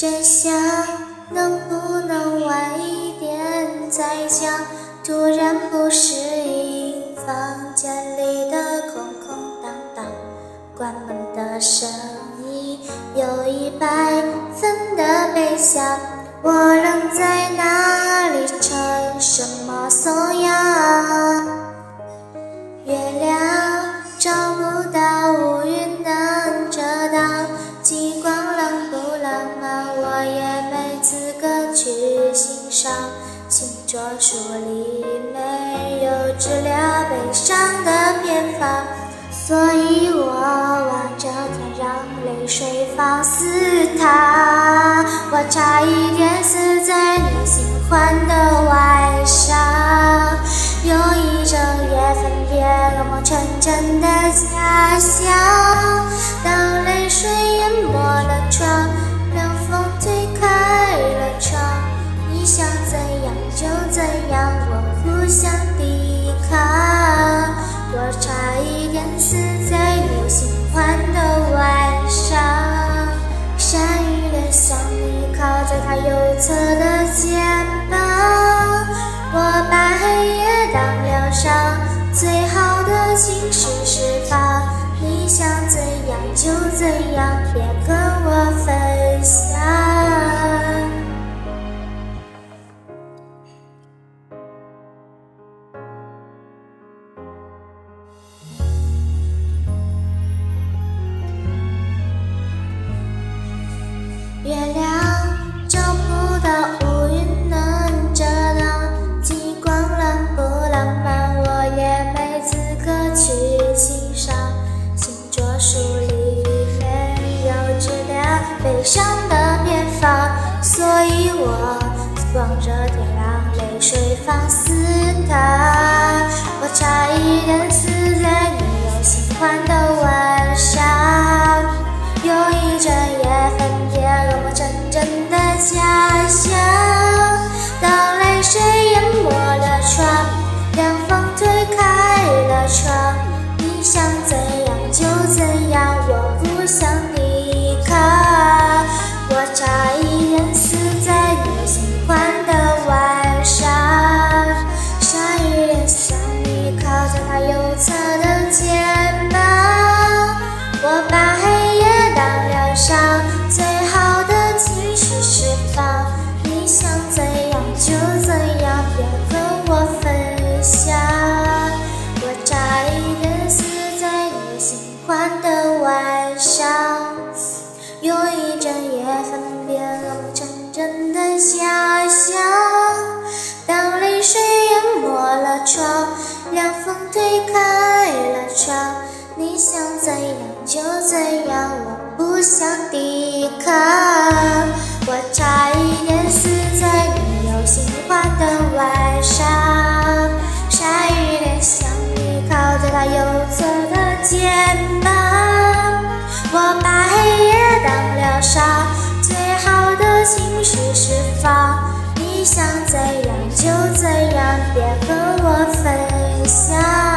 真相能不能晚一点再讲？突然不适应房间里的空空荡荡，关门的声音有100分的悲伤。我仍在哪里，成什么颂扬？月亮找不到，乌云能遮挡，极光浪不浪漫，我也没资格去欣赏。星座书里没有治疗悲伤的偏方，所以我望着天让泪水放肆淌。我差一点死在你新欢的晚上，用一整夜分别噩梦成真的假象。当泪水淹没了窗，让风推开了窗，你想怎样就怎样，我不想抵抗。我差一点死在你新欢的晚上，善意的想你靠在他右侧的肩膀，我把黑夜当疗伤，最好的情绪释放，你想怎样就怎样，别跟我分享。月亮找不到，乌云能遮挡，极光浪不浪漫，我也没资格去欣赏。星座书里没有治疗悲伤的偏方，所以我望着天让泪水放肆淌。我差一点死在你有新欢的晚上，用一整夜分别噩梦成真的假象。当泪水淹没了窗，让风推开了窗，你想怎样就怎样，我不想抵抗。我差一点死在你新欢的晚上，善意的想你靠在他右侧的肩膀，我把黑夜当疗伤，最好的情绪释放，你想怎样就怎样，别跟我分享。我差一点死在你新欢的晚上，用一整夜分别噩梦成真的假象。当泪水淹没了窗，让风推开了窗，你想怎样就怎样，我不想抵抗。我差一点死在你有新欢的晚上，善意的想你靠在他右侧的肩膀，我把黑夜当疗伤，最好的情绪释放，你想怎样就怎样，别跟我分享。